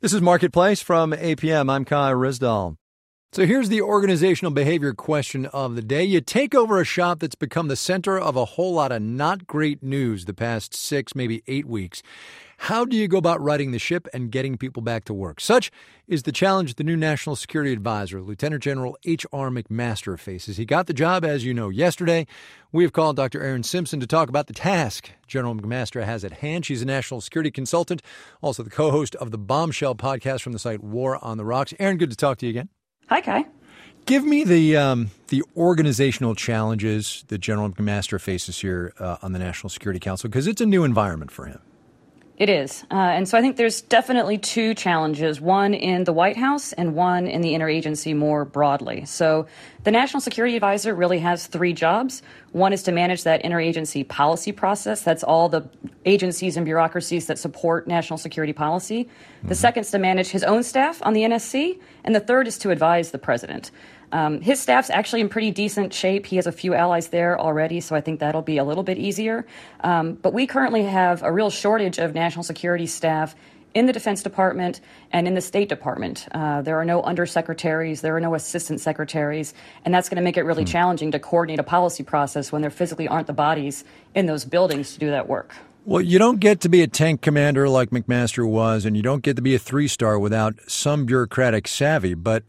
This is Marketplace from APM. I'm Kai Rizdal. So here's the organizational behavior question of the day. You take over a shop that's become the center of a whole lot of not great news the past 6, maybe 8 weeks. How do you go about righting the ship and getting people back to work? Such is the challenge the new National Security Advisor, Lieutenant General H.R. McMaster, faces. He got the job, as you know, yesterday. We have called Dr. Erin Simpson to talk about the task General McMaster has at hand. She's a national security consultant, also the co-host of the Bombshell podcast from the site War on the Rocks. Erin, good to talk to you again. Hi, Kai. Give me the organizational challenges that General McMaster faces here on the National Security Council, because it's a new environment for him. It is. And so I think there's definitely two challenges, one in the White House and one in the interagency more broadly. So the National Security Advisor really has 3 jobs. One is to manage that interagency policy process. That's all the agencies and bureaucracies that support national security policy. The second is to manage his own staff on the NSC. And the third is to advise the president. His staff's actually in pretty decent shape. He has a few allies there already, so I think that'll be a little bit easier. But we currently have a real shortage of national security staff in the Defense Department and in the State Department. There are no undersecretaries, there are no assistant secretaries, and that's going to make it really challenging to coordinate a policy process when there physically aren't the bodies in those buildings to do that work. Well, you don't get to be a tank commander like McMaster was, and you don't get to be a 3-star without some bureaucratic savvy. But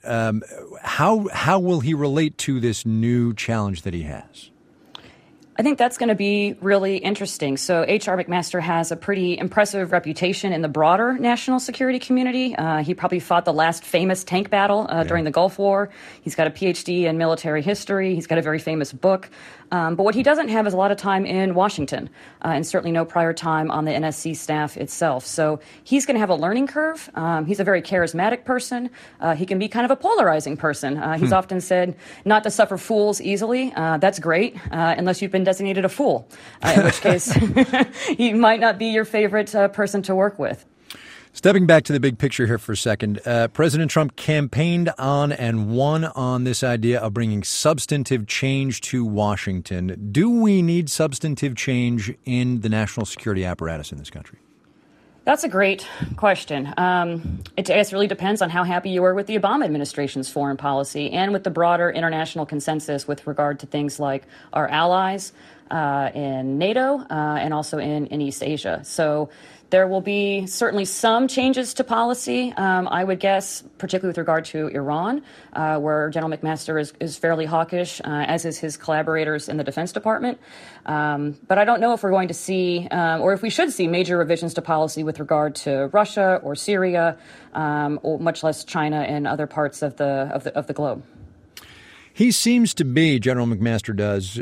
how will he relate to this new challenge that he has? I think that's going to be really interesting. So H.R. McMaster has a pretty impressive reputation in the broader national security community. He probably fought the last famous tank battle during the Gulf War. He's got a PhD in military history. He's got a very famous book. But what he doesn't have is a lot of time in Washington, and certainly no prior time on the NSC staff itself. So he's going to have a learning curve. He's a very charismatic person. He can be kind of a polarizing person. He's often said not to suffer fools easily. That's great, unless you've been designated a fool, in which case he might not be your favorite person to work with. Stepping back to the big picture here for a second, President Trump campaigned on and won on this idea of bringing substantive change to Washington. Do we need substantive change in the national security apparatus in this country? That's a great question. It I guess really depends on how happy you are with the Obama administration's foreign policy and with the broader international consensus with regard to things like our allies in NATO and also in East Asia. So there will be certainly some changes to policy, I would guess, particularly with regard to Iran, where General McMaster is fairly hawkish, as is his collaborators in the Defense Department. But I don't know if we're going to see, or if we should see, major revisions to policy with regard to Russia or Syria, or much less China and other parts of the globe. He seems to be, General McMaster does,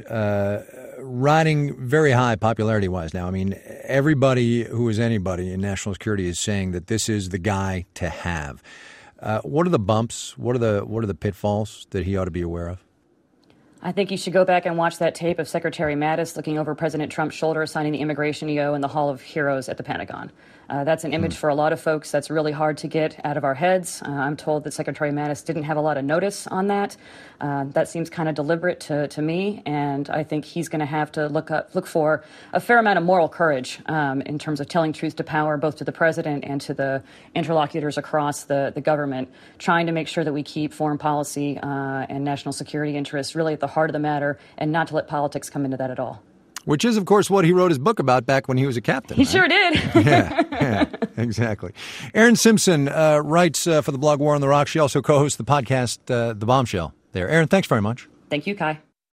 riding very high popularity-wise now. I mean, everybody who is anybody in national security is saying that this is the guy to have. What are the bumps? What are the pitfalls that he ought to be aware of? I think you should go back and watch that tape of Secretary Mattis looking over President Trump's shoulder, signing the immigration EO in the Hall of Heroes at the Pentagon. That's an image for a lot of folks that's really hard to get out of our heads. I'm told that Secretary Mattis didn't have a lot of notice on that. That seems kind of deliberate to me, and I think he's going to have to look for a fair amount of moral courage in terms of telling truth to power, both to the president and to the interlocutors across the government, trying to make sure that we keep foreign policy and national security interests really at the heart of the matter and not to let politics come into that at all. Which is, of course, what he wrote his book about back when he was a captain. He sure did. yeah, exactly. Erin Simpson writes for the blog War on the Rocks. She also co-hosts the podcast The Bombshell there. Erin, thanks very much. Thank you, Kai.